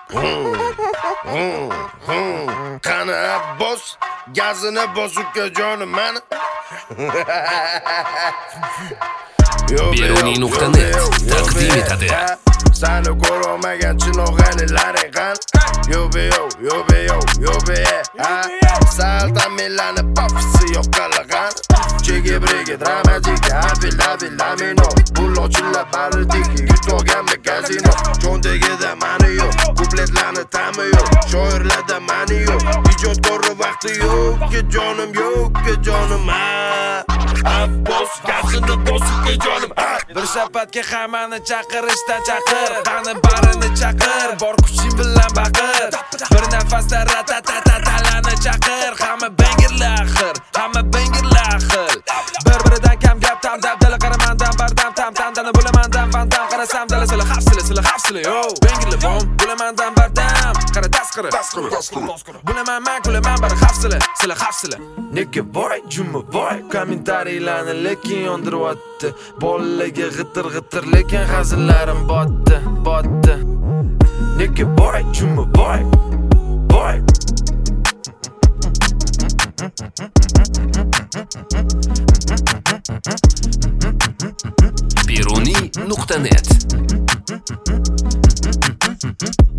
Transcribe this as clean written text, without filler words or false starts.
Qani Abbos gazini bosib jonim mani. Beruniy.net taqdim etadi. Seni ko'rolmagan chinoqanilaring qani. Yo be. Sal tamilani popsi yo'qalagan. Chege brege dramatik afil lamino. Bulochilla baridik yutolganmi gazino. Chondagida mani yo'q, kupletlarni ta'mi yo'q. Shoirlarda mani yo'q, ijodkor vaqti yo'q, jonim Abbos gazini bosib jonim. Bir shafatga hammani chaqirishdan chaqir, qani barini chaqir, bor kuching bilan baqir. Bir nafasda ratatatalani chaqir, hamma bangirlar axir, Bir-biridan kam gap tam dabdala qaramandan bardam tam tandani bo'lamandan vandam qarasam dala sila hafsila yo. Bangirlar bom, bo'lamandan bardam, qara tasqiri. Bo'laman men kulaman bir hafsila. Nega boy, jumma boy, kommentariyalarni lekin yondiryapti. Bolalarga g'itir lekin hazillarim botdi. Nega boy, jumma boy. Beruniy.net